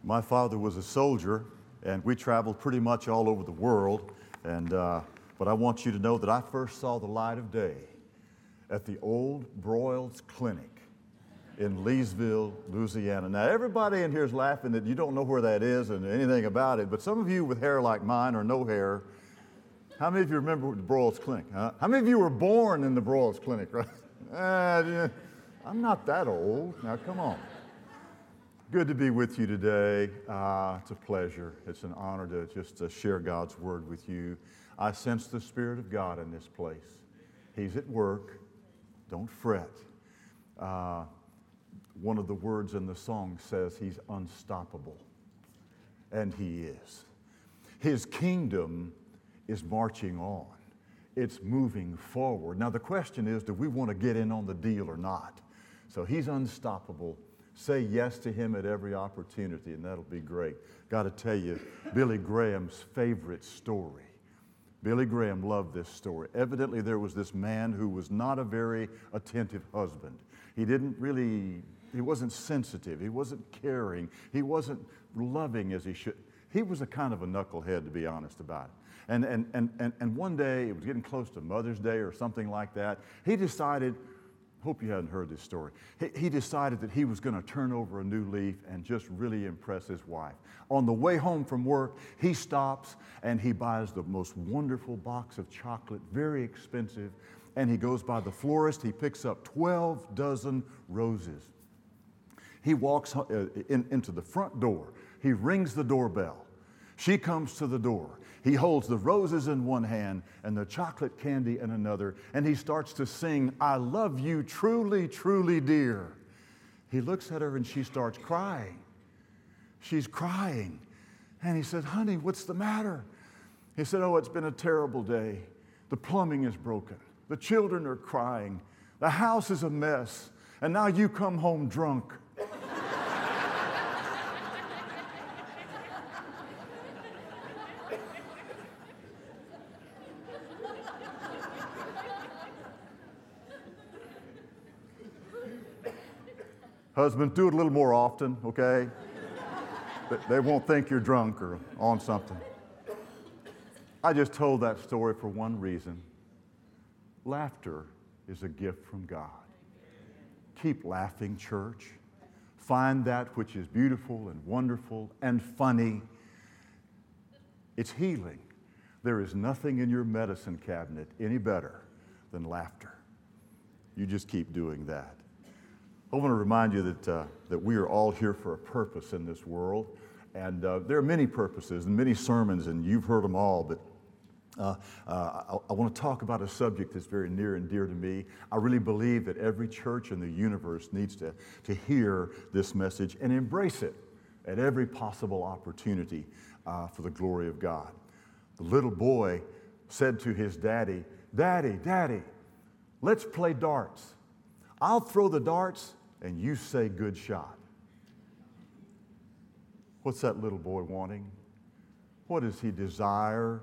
My father was a soldier, and we traveled pretty much all over the world. But I want you to know that I first saw the light of day at the old Broyles Clinic in Leesville, Louisiana. Now, everybody in here is laughing that you don't know where that is and anything about it, but some of you with hair like mine or no hair, how many of you remember the Broyles Clinic? Huh? How many of you were born in the Broyles Clinic, right? I'm not that old. Now, come on. Good to be with you today. It's a pleasure. It's an honor to just share God's Word with you. I sense the Spirit of God in this place. He's at work. Don't fret. One of the words in the song says He's unstoppable, and He is. His kingdom is marching on. It's moving forward. Now the question is, do we want to get in on the deal or not? So He's unstoppable. Say yes to Him at every opportunity, and that'll be great. Got to tell you, Billy Graham's favorite story. Billy Graham loved this story. Evidently, there was this man who was not a very attentive husband. He wasn't sensitive. He wasn't caring. He wasn't loving as he should. He was a kind of a knucklehead, to be honest about it. And one day, it was getting close to Mother's Day or something like that, he decided, hope you hadn't heard this story, he decided that he was going to turn over a new leaf and just really impress his wife. On the way home from work, he stops and he buys the most wonderful box of chocolate, very expensive, and he goes by the florist. He picks up 12 dozen roses. He walks into the front door. He rings the doorbell. She comes to the door. He holds the roses in one hand and the chocolate candy in another, and he starts to sing, "I love you truly, truly, dear." He looks at her and she starts crying. She's crying. And he said, "Honey, what's the matter?" He said, "Oh, it's been a terrible day. The plumbing is broken. The children are crying. The house is a mess. And now you come home drunk." Husband, do it a little more often, okay? They won't think you're drunk or on something. I just told that story for one reason. Laughter is a gift from God. Keep laughing, church. Find that which is beautiful and wonderful and funny. It's healing. There is nothing in your medicine cabinet any better than laughter. You just keep doing that. I want to remind you that we are all here for a purpose in this world, and there are many purposes and many sermons, and you've heard them all, but I want to talk about a subject that's very near and dear to me. I really believe that every church in the universe needs to hear this message and embrace it at every possible opportunity for the glory of God. The little boy said to his daddy, "Daddy, let's play darts. I'll throw the darts and you say good shot." What's that little boy wanting? What does he desire?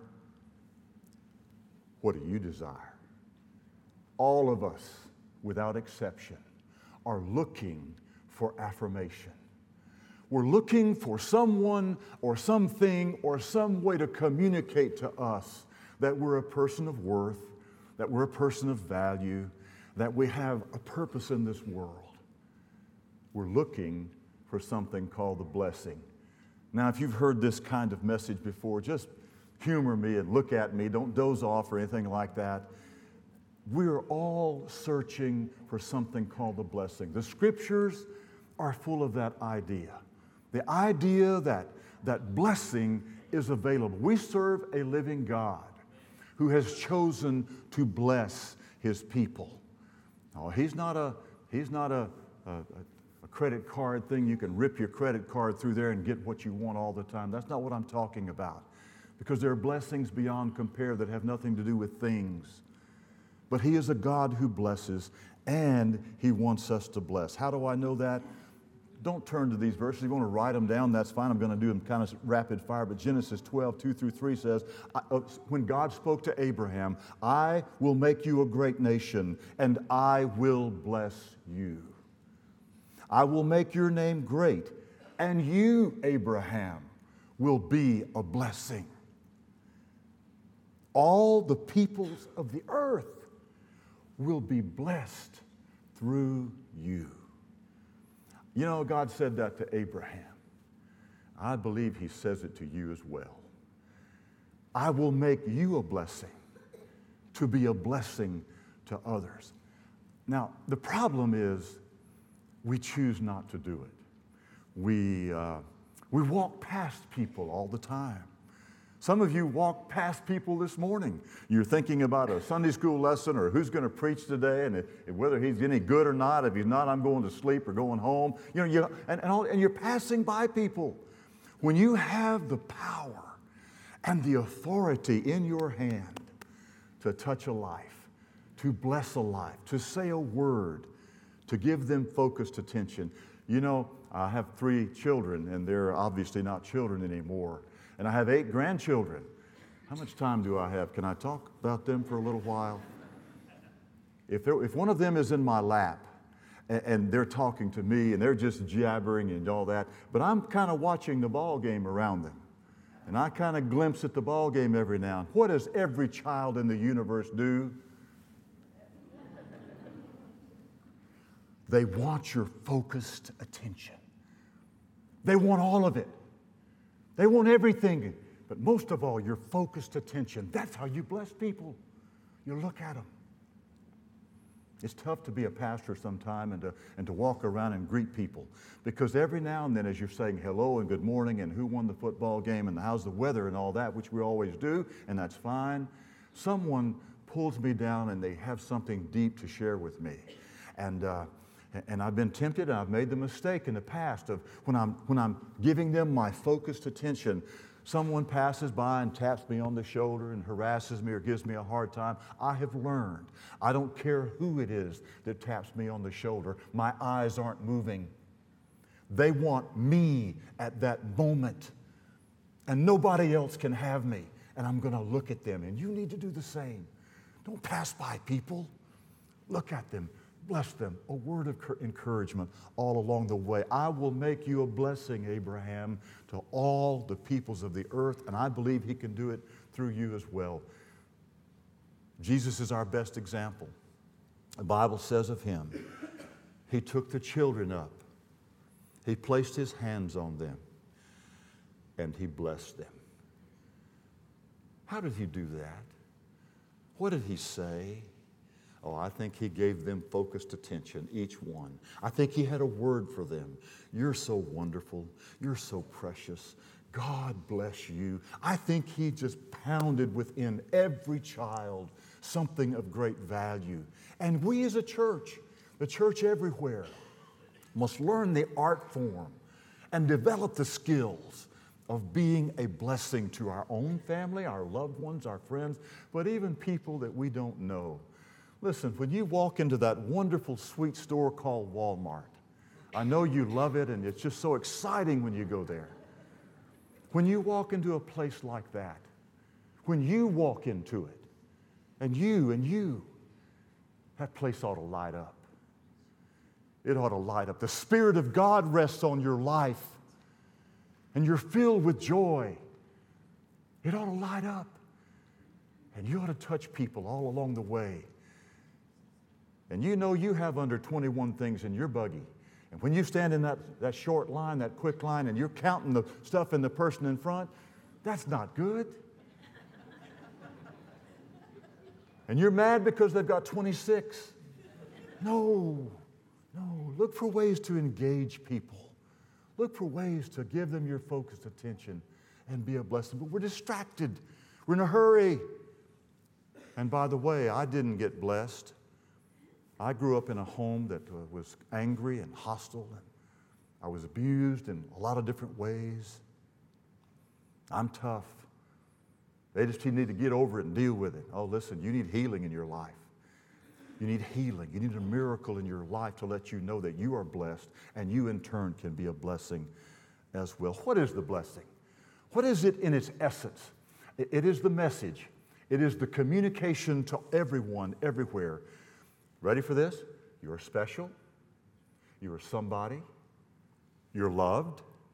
What do you desire? All of us, without exception, are looking for affirmation. We're looking for someone or something or some way to communicate to us that we're a person of worth, that we're a person of value, that we have a purpose in this world. We're looking for something called the blessing. Now, if you've heard this kind of message before, just humor me and look at me. Don't doze off or anything like that. We're all searching for something called the blessing. The Scriptures are full of that idea. The idea that blessing is available. We serve a living God who has chosen to bless His people. No, He's not a credit card thing. You can rip your credit card through there and get what you want all the time. That's not what I'm talking about. Because there are blessings beyond compare that have nothing to do with things. But He is a God who blesses, and He wants us to bless. How do I know that? Don't turn to these verses. If you want to write them down, that's fine. I'm going to do them kind of rapid fire. But Genesis 12, 2 through 3 says, when God spoke to Abraham, "I will make you a great nation, and I will bless you. I will make your name great, And you, Abraham, will be a blessing. All the peoples of the earth will be blessed through you. You know, God said that to Abraham. I believe he says it to you as well. I will make you a blessing to be a blessing to others. Now, the problem is we choose not to do it. We walk past people all the time. Some of you walk past people this morning. You're thinking about a Sunday school lesson or who's going to preach today and whether he's any good or not. If he's not, I'm going to sleep or going home. And you're passing by people. When you have the power and the authority in your hand to touch a life, to bless a life, to say a word, to give them focused attention. You know, I have 3 children, and they're obviously not children anymore. And I have 8 grandchildren. How much time do I have? Can I talk about them for a little while? If one of them is in my lap and they're talking to me and they're just jabbering and all that, but I'm kind of watching the ball game around them. And I kind of glimpse at the ball game every now and then. What does every child in the universe do? They want your focused attention. They want all of it. They want everything, but most of all, your focused attention. That's how you bless people. You look at them. It's tough to be a pastor sometime and to walk around and greet people, because every now and then as you're saying hello and good morning and who won the football game and how's the weather and all that, which we always do, and that's fine, someone pulls me down and they have something deep to share with me. And I've been tempted, and I've made the mistake in the past of when I'm giving them my focused attention, someone passes by and taps me on the shoulder and harasses me or gives me a hard time. I have learned, I don't care who it is that taps me on the shoulder. My eyes aren't moving. They want me at that moment, and nobody else can have me, and I'm going to look at them, and you need to do the same. Don't pass by people. Look at them. Bless them, a word of encouragement all along the way. I will make you a blessing, Abraham, to all the peoples of the earth, and I believe he can do it through you as well. Jesus is our best example. The Bible says of him, he took the children up, he placed his hands on them, and he blessed them. How did he do that? What did he say? Oh, I think he gave them focused attention, each one. I think he had a word for them. You're so wonderful. You're so precious. God bless you. I think he just pounded within every child something of great value. And we as a church, the church everywhere, must learn the art form and develop the skills of being a blessing to our own family, our loved ones, our friends, but even people that we don't know. Listen, when you walk into that wonderful, sweet store called Walmart, I know you love it, and it's just so exciting when you go there. When you walk into a place like that, when you walk into it, and you, that place ought to light up. It ought to light up. The Spirit of God rests on your life, and you're filled with joy. It ought to light up, and you ought to touch people all along the way. And you know you have under 21 things in your buggy. And when you stand in that short line, that quick line, and you're counting the stuff in the person in front, that's not good. And you're mad because they've got 26. No. Look for ways to engage people. Look for ways to give them your focused attention and be a blessing. But we're distracted. We're in a hurry. And by the way, I didn't get blessed. I grew up in a home that was angry and hostile, and I was abused in a lot of different ways. I'm tough. They just need to get over it and deal with it. Oh, listen, you need healing in your life. You need healing. You need a miracle in your life to let you know that you are blessed, and you in turn can be a blessing as well. What is the blessing? What is it in its essence? It is the message. It is the communication to everyone, everywhere. Ready for this? You're special. You're somebody. You're loved.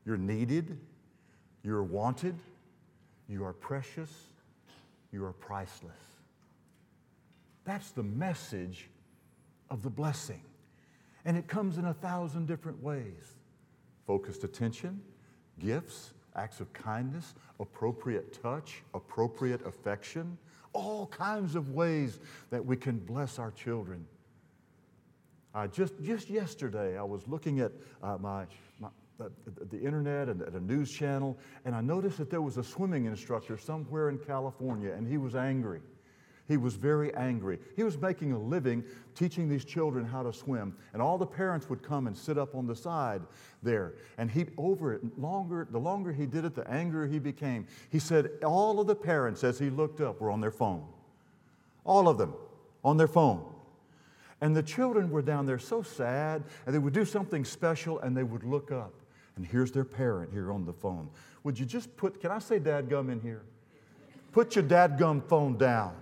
You're needed. You're wanted. You are precious. You are priceless. That's the message of the blessing. And it comes in 1,000 different ways. Focused attention, gifts, acts of kindness, appropriate touch, appropriate affection, all kinds of ways that we can bless our children. Just yesterday, I was looking at the internet and at a news channel, and I noticed that there was a swimming instructor somewhere in California, and he was angry. He was very angry. He was making a living teaching these children how to swim, and all the parents would come and sit up on the side there. And the longer he did it, the angrier he became. He said all of the parents, as he looked up, were on their phone. All of them on their phone. And the children were down there so sad, and they would do something special, and they would look up. And here's their parent here on the phone. Would you just can I say dadgum in here? Put your dadgum phone down.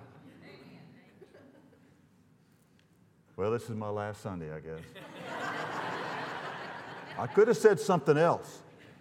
Well, this is my last Sunday, I guess. I could have said something else.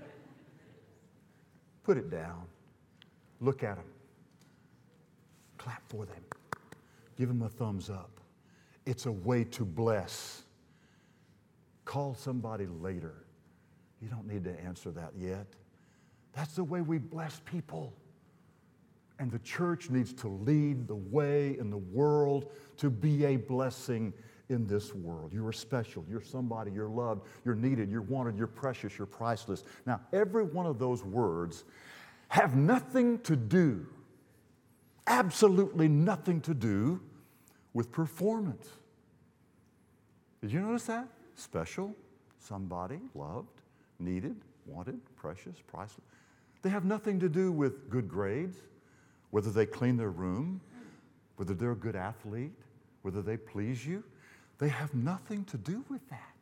Put it down. Look at them. Clap for them. Give them a thumbs up. It's a way to bless. Call somebody later. You don't need to answer that yet. That's the way we bless people. And the church needs to lead the way in the world to be a blessing in this world. You are special. You're somebody. You're loved. You're needed. You're wanted. You're precious. You're priceless. Now, every one of those words have nothing to do, absolutely nothing to do with performance. Did you notice that? Special, somebody, loved, needed, wanted, precious, priceless. They have nothing to do with good grades, whether they clean their room, whether they're a good athlete, whether they please you. They have nothing to do with that.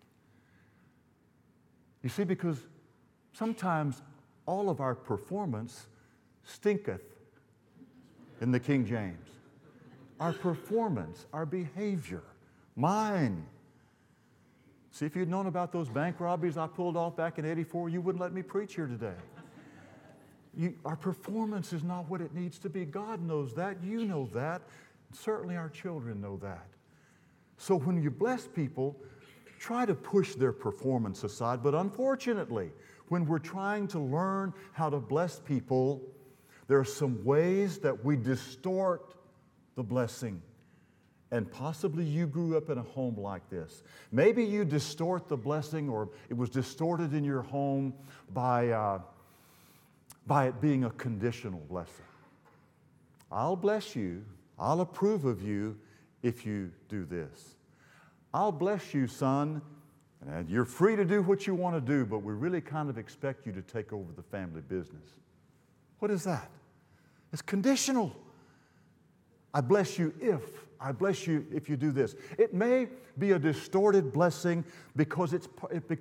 You see, because sometimes all of our performance stinketh in the King James. Our performance, our behavior, mine. See, if you'd known about those bank robberies I pulled off back in '84, you wouldn't let me preach here today. Our performance is not what it needs to be. God knows that. You know that. Certainly our children know that. So when you bless people, try to push their performance aside. But unfortunately, when we're trying to learn how to bless people, there are some ways that we distort the blessing. And possibly you grew up in a home like this. Maybe you distort the blessing, or it was distorted in your home by it being a conditional blessing. I'll bless you, I'll approve of you if you do this. I'll bless you, son, and you're free to do what you want to do, but we really kind of expect you to take over the family business. What is that? It's conditional. I bless you if you do this. It may be a distorted blessing because it's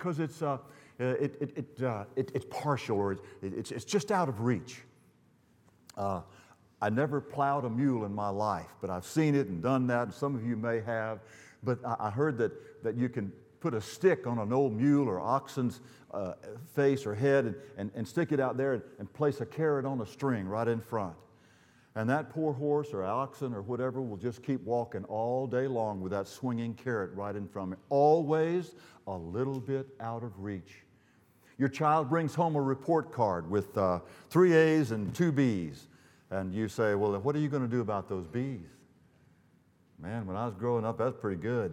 partial, or it's just out of reach. I never plowed a mule in my life, but I've seen it and done that, and some of you may have. But I heard that you can put a stick on an old mule or oxen's face or head and stick it out there and place a carrot on a string right in front. And that poor horse or oxen or whatever will just keep walking all day long with that swinging carrot right in front of it, always a little bit out of reach. Your child brings home a report card with 3 A's and 2 B's. And you say, well, what are you going to do about those B's? Man, when I was growing up, that's pretty good.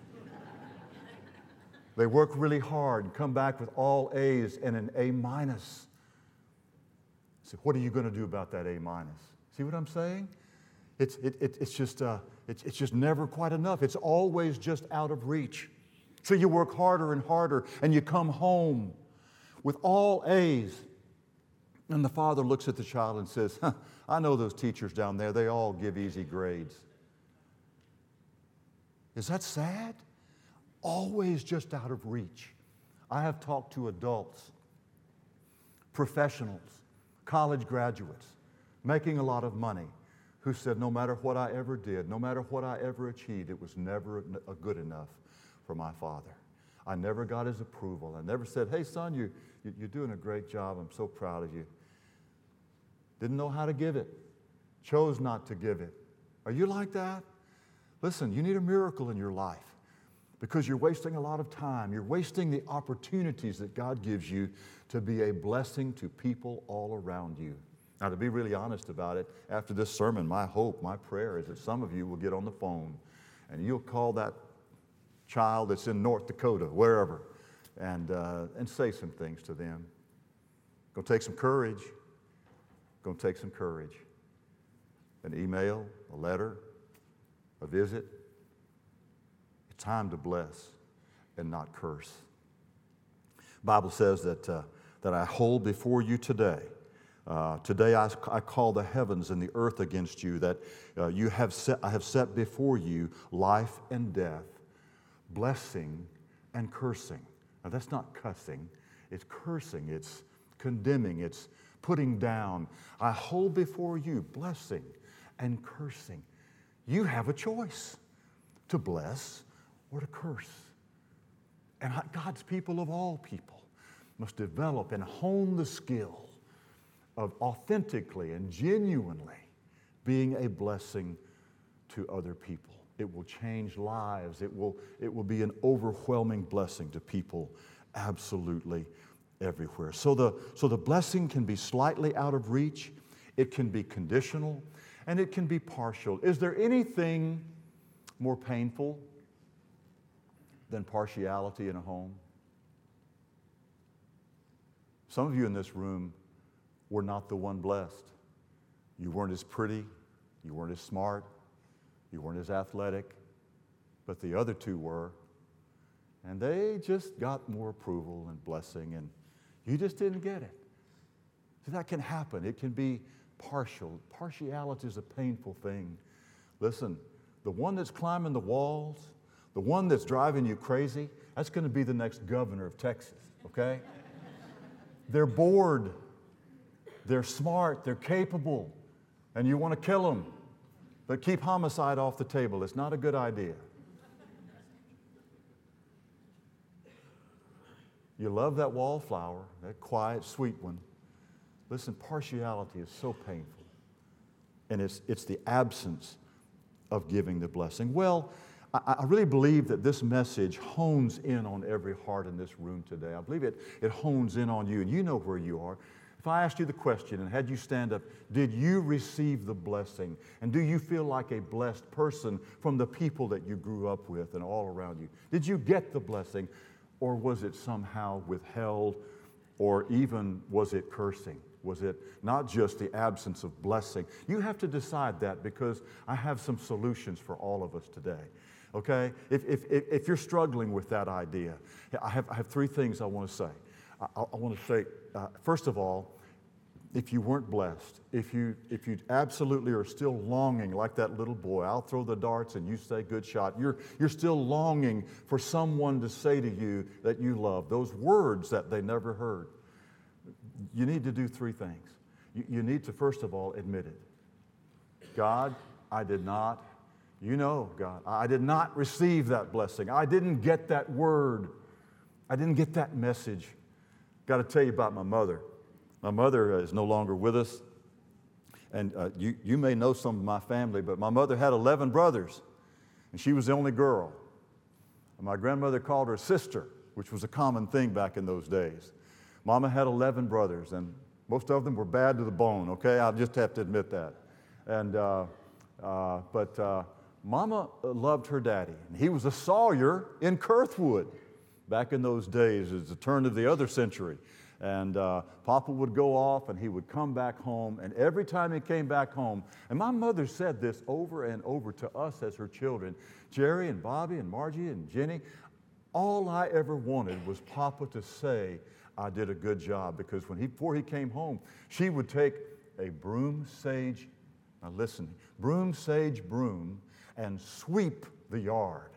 They work really hard and come back with all A's and an A minus. So what are you going to do about that A minus? See what I'm saying? It's just never quite enough. It's always just out of reach. So you work harder and harder, and you come home with all A's. And the father looks at the child and says, I know those teachers down there, they all give easy grades. Is that sad? Always just out of reach. I have talked to adults, professionals, college graduates, making a lot of money, who said no matter what I ever did, no matter what I ever achieved, it was never good enough for my father. I never got his approval. I never said, hey son, You're doing a great job. I'm so proud of you. Didn't know how to give it. Chose not to give it. Are you like that? Listen, you need a miracle in your life because you're wasting a lot of time. You're wasting the opportunities that God gives you to be a blessing to people all around you. Now, to be really honest about it, after this sermon, my hope, my prayer is that some of you will get on the phone and you'll call that child that's in North Dakota, wherever, and say some things to them. Going to take some courage. Going to take some courage. An email, a letter, a visit. It's time to bless and not curse. The Bible says that I hold before you today. Today I call the heavens and the earth against you, that I have set before you life and death, blessing and cursing. Now that's not cussing, it's cursing, it's condemning, it's putting down. I hold before you blessing and cursing. You have a choice to bless or to curse. And God's people of all people must develop and hone the skill of authentically and genuinely being a blessing to other people. It will change lives. It will be an overwhelming blessing to people absolutely everywhere. So the blessing can be slightly out of reach, it can be conditional, and it can be partial. Is there anything more painful than partiality in a home? Some of you in this room were not the one blessed. You weren't as pretty, you weren't as smart, you weren't as athletic, but the other two were. And they just got more approval and blessing, and you just didn't get it. So that can happen. It can be partial. Partiality is a painful thing. Listen, the one that's climbing the walls, the one that's driving you crazy, that's going to be the next governor of Texas, okay? They're bored, they're smart, they're capable, and you want to kill them. But keep homicide off the table. It's not a good idea. You love that wallflower, that quiet, sweet one. Listen, partiality is so painful. And it's the absence of giving the blessing. Well, I really believe that this message hones in on every heart in this room today. I believe it hones in on you, and you know where you are. If I asked you the question and had you stand up, did you receive the blessing? And do you feel like a blessed person from the people that you grew up with and all around you? Did you get the blessing? Or was it somehow withheld, or even was it cursing? Was it not just the absence of blessing? You have to decide that, because I have some solutions for all of us today. Okay? If you're struggling with that idea, I have three things I want to say. I want to say, first of all, if you weren't blessed, if you absolutely are still longing like that little boy, I'll throw the darts and you say good shot. You're still longing for someone to say to you that you love, those words that they never heard. You need to do three things. You need to, first of all, admit it. God, I did not, God, I did not receive that blessing. I didn't get that word. I didn't get that message. Got to tell you about my mother. My mother is no longer with us, and you may know some of my family, but my mother had 11 brothers, and she was the only girl. And my grandmother called her sister, which was a common thing back in those days. Mama had 11 brothers, and most of them were bad to the bone, okay? I just have to admit that. And but Mama loved her daddy, and he was a sawyer in Kurthwood back in those days. It's the turn of the other century. And Papa would go off and he would come back home, and every time he came back home, and my mother said this over and over to us as her children, Jerry and Bobby and Margie and Jenny, all I ever wanted was Papa to say I did a good job, because before he came home, she would take a broom sage, now listen, broom sage broom, and sweep the yard.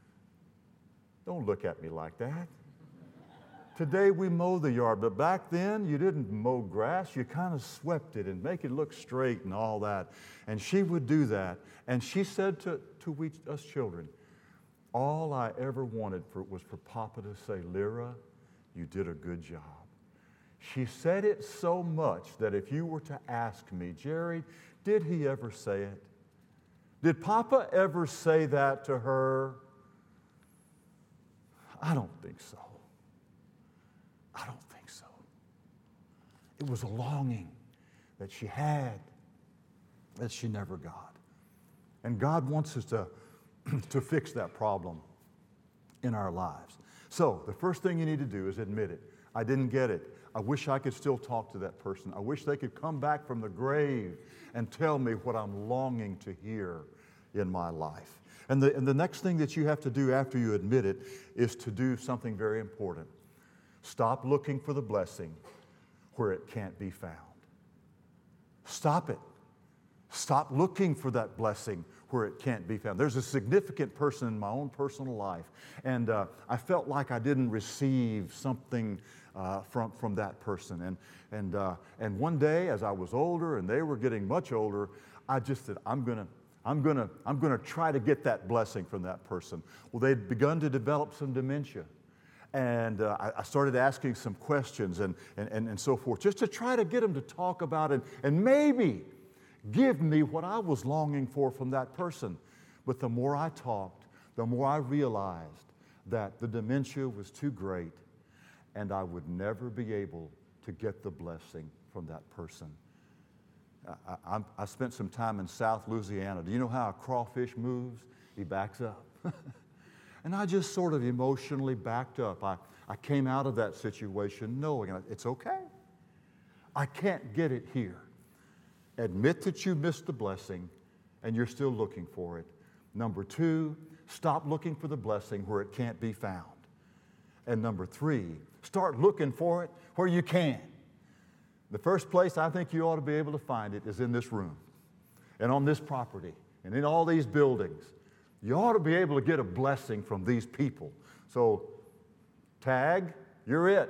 Don't look at me like that. Today we mow the yard, but back then you didn't mow grass, you kind of swept it and make it look straight and all that. And she would do that. And she said to us children, all I ever wanted was for Papa to say, Lyra, you did a good job. She said it so much that if you were to ask me, Jerry, did he ever say it? Did Papa ever say that to her? I don't think so. I don't think so. It was a longing that she had that she never got. And God wants us to fix that problem in our lives. So the first thing you need to do is admit it. I didn't get it. I wish I could still talk to that person. I wish they could come back from the grave and tell me what I'm longing to hear in my life. And the next thing that you have to do after you admit it is to do something very important. Stop looking for the blessing where it can't be found. Stop it. Stop looking for that blessing where it can't be found. There's a significant person in my own personal life, and I felt like I didn't receive something from that person. And one day, as I was older and they were getting much older, I just said, I'm gonna try to get that blessing from that person. Well, they'd begun to develop some dementia. And I started asking some questions and so forth, just to try to get them to talk about it and maybe give me what I was longing for from that person. But the more I talked, the more I realized that the dementia was too great and I would never be able to get the blessing from that person. I spent some time in South Louisiana. Do you know how a crawfish moves? He backs up. And I just sort of emotionally backed up. I came out of that situation knowing it's okay. I can't get it here. Admit that you missed the blessing and you're still looking for it. Number 2, stop looking for the blessing where it can't be found. And number 3, start looking for it where you can. The first place I think you ought to be able to find it is in this room and on this property and in all these buildings. You ought to be able to get a blessing from these people. So, tag, you're it.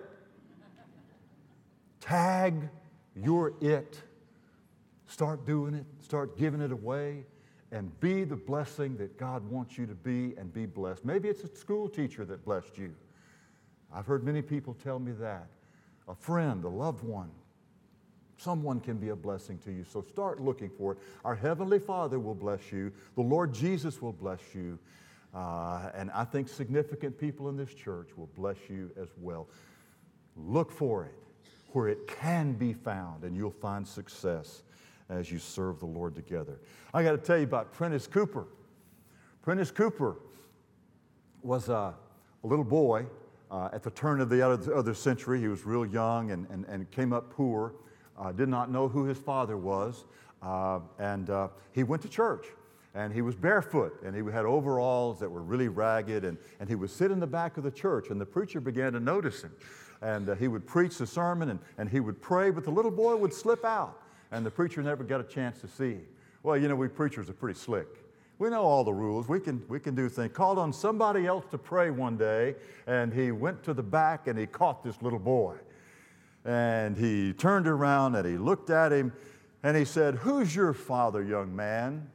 Tag, you're it. Start doing it, start giving it away, and be the blessing that God wants you to be and be blessed. Maybe it's a school teacher that blessed you. I've heard many people tell me that. A friend, a loved one. Someone can be a blessing to you, so start looking for it. Our Heavenly Father will bless you. The Lord Jesus will bless you. And I think significant people in this church will bless you as well. Look for it where it can be found, and you'll find success as you serve the Lord together. I got to tell you about Prentice Cooper. Prentice Cooper was a little boy at the turn of the other century. He was real young and came up poor. Did not know who his father was, and he went to church, and he was barefoot, and he had overalls that were really ragged, and he would sit in the back of the church, and the preacher began to notice him, and he would preach the sermon, and he would pray, but the little boy would slip out, and the preacher never got a chance to see him. Well, you know, we preachers are pretty slick. We know all the rules. We can do things. Called on somebody else to pray one day, and he went to the back, and he caught this little boy. And he turned around and he looked at him and he said, "Who's your father, young man?"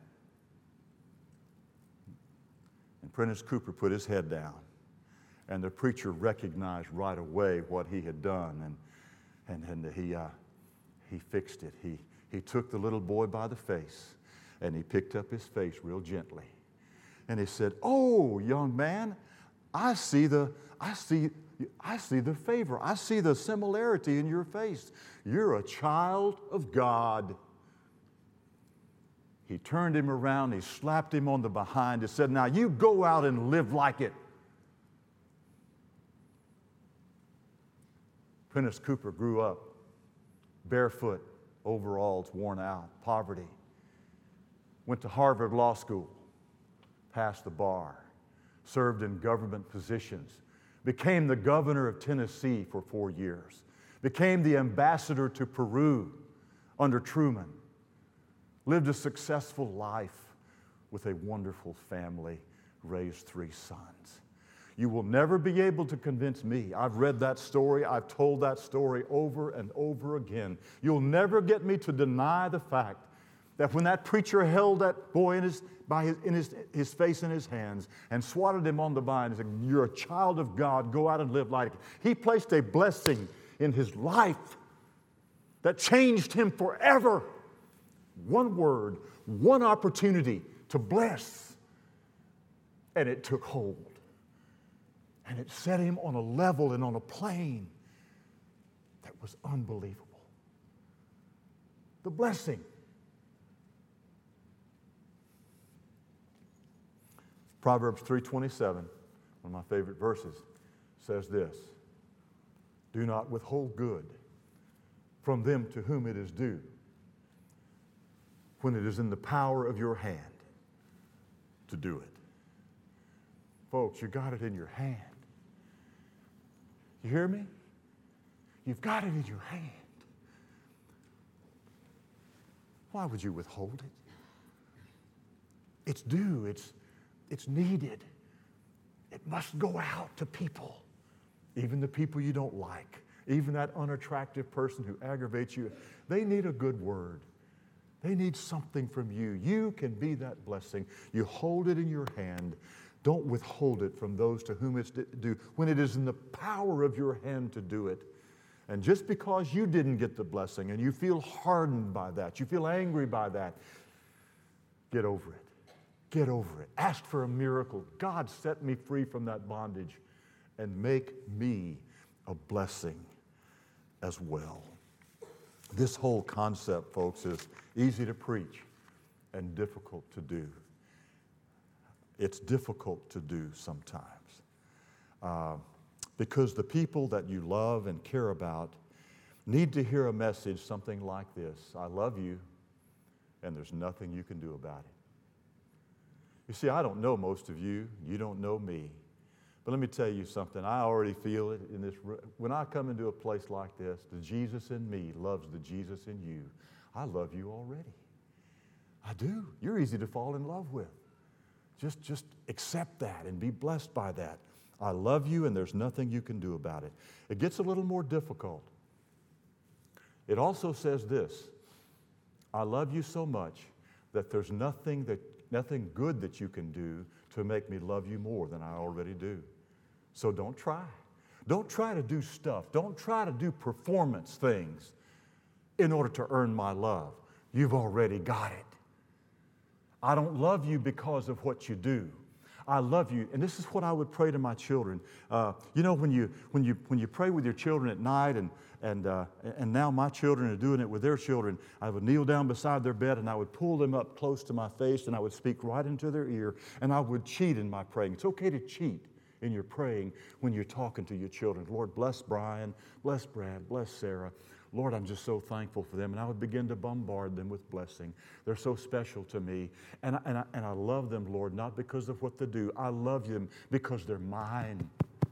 And Prentice Cooper put his head down. And the preacher recognized right away what he had done. And he fixed it. He took the little boy by the face and he picked up his face real gently. And he said, "Oh, young man, I see the favor. I see the similarity in your face. You're a child of God." He turned him around, he slapped him on the behind, and said, "Now you go out and live like it." Prentice Cooper grew up barefoot, overalls worn out, poverty. Went to Harvard Law School, passed the bar, served in government positions, became the governor of Tennessee for 4 years, became the ambassador to Peru under Truman, lived a successful life with a wonderful family, raised 3 sons. You will never be able to convince me. I've read that story. I've told that story over and over again. You'll never get me to deny the fact that when that preacher held that boy his face in his hands and swatted him on the vine and said, "You're a child of God, go out and live like it," he placed a blessing in his life that changed him forever. One word, one opportunity to bless, and it took hold. And it set him on a level and on a plane that was unbelievable. The blessing. Proverbs 3:27, one of my favorite verses, says this: do not withhold good from them to whom it is due, when it is in the power of your hand to do it. Folks, you got it in your hand. You hear me? You've got it in your hand. Why would you withhold it? It's due. It's needed. It must go out to people, even the people you don't like, even that unattractive person who aggravates you. They need a good word. They need something from you. You can be that blessing. You hold it in your hand. Don't withhold it from those to whom it's due when it is in the power of your hand to do it. And just because you didn't get the blessing and you feel hardened by that, you feel angry by that, get over it. Get over it. Ask for a miracle. God, set me free from that bondage and make me a blessing as well. This whole concept, folks, is easy to preach and difficult to do. It's difficult to do sometimes because the people that you love and care about need to hear a message something like this: I love you, and there's nothing you can do about it. You see, I don't know most of you. You don't know me. But let me tell you something. I already feel it in this. When I come into a place like this, the Jesus in me loves the Jesus in you. I love you already. I do. You're easy to fall in love with. Just accept that and be blessed by that. I love you, and there's nothing you can do about it. It gets a little more difficult. It also says this: I love you so much that there's nothing good that you can do to make me love you more than I already do. So don't try. Don't try to do stuff. Don't try to do performance things in order to earn my love. You've already got it. I don't love you because of what you do. I love you, and this is what I would pray to my children. You know, when you pray with your children at night, and now my children are doing it with their children, I would kneel down beside their bed and I would pull them up close to my face and I would speak right into their ear, and I would cheat in my praying. It's okay to cheat in your praying when you're talking to your children. Lord, bless Brian, bless Brad, bless Sarah. Lord, I'm just so thankful for them. And I would begin to bombard them with blessing. They're so special to me. And I love them, Lord, not because of what they do. I love them because they're mine.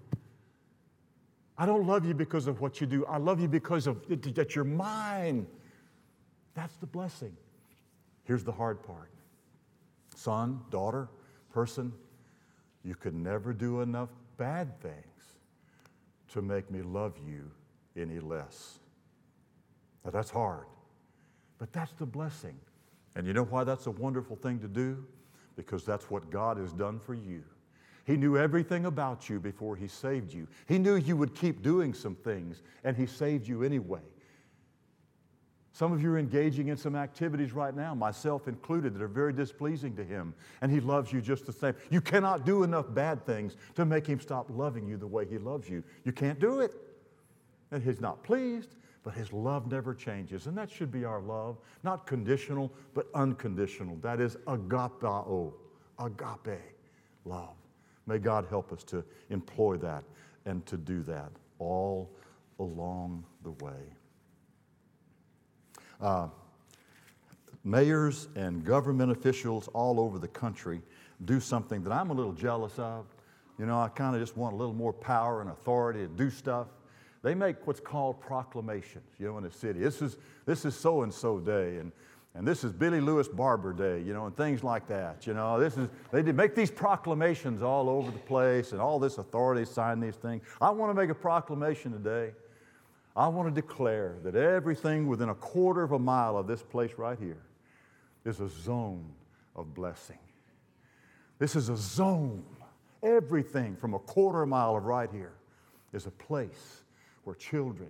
I don't love you because of what you do. I love you because of that you're mine. That's the blessing. Here's the hard part. Son, daughter, person, you could never do enough bad things to make me love you any less. Now, that's hard, but that's the blessing. And you know why that's a wonderful thing to do? Because that's what God has done for you. He knew everything about you before He saved you. He knew you would keep doing some things, and He saved you anyway. Some of you are engaging in some activities right now, myself included, that are very displeasing to Him, and He loves you just the same. You cannot do enough bad things to make Him stop loving you the way He loves you. You can't do it. And He's not pleased, but His love never changes. And that should be our love, not conditional, but unconditional. That is agapao, agape love. May God help us to employ that and to do that all along the way. Mayors and government officials all over the country do something that I'm a little jealous of. You know, I kind of just want a little more power and authority to do stuff. They make what's called proclamations, you know, in the city. This is so-and-so day, and this is Billy Lewis Barber Day, you know, and things like that. You know, they did make these proclamations all over the place, and all this authority sign these things. I want to make a proclamation today. I want to declare that everything within a quarter of a mile of this place right here is a zone of blessing. This is a zone. Everything from a quarter mile of right here is a place where children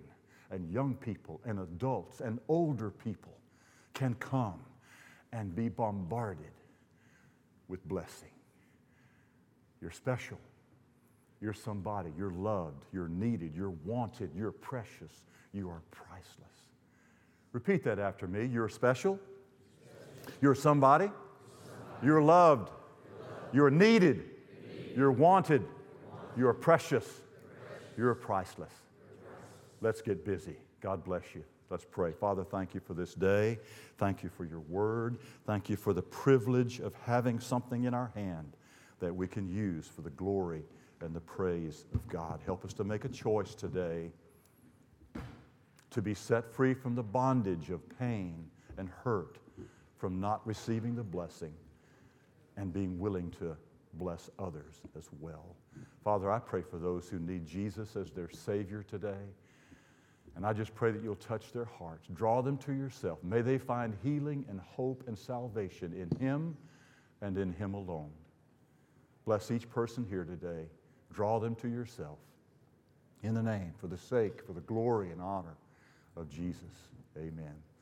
and young people and adults and older people can come and be bombarded with blessing. You're special. You're somebody. You're loved. You're needed. You're wanted. You're precious. You are priceless. Repeat that after me. You're special. You're somebody. You're loved. You're needed. You're wanted. You're precious. You're priceless. Let's get busy. God bless you. Let's pray. Father, thank you for this day. Thank you for your word. Thank you for the privilege of having something in our hand that we can use for the glory and the praise of God. Help us to make a choice today to be set free from the bondage of pain and hurt, from not receiving the blessing and being willing to bless others as well. Father, I pray for those who need Jesus as their Savior today. And I just pray that you'll touch their hearts. Draw them to yourself. May they find healing and hope and salvation in Him and in Him alone. Bless each person here today. Draw them to yourself. In the name, for the sake, for the glory and honor of Jesus. Amen.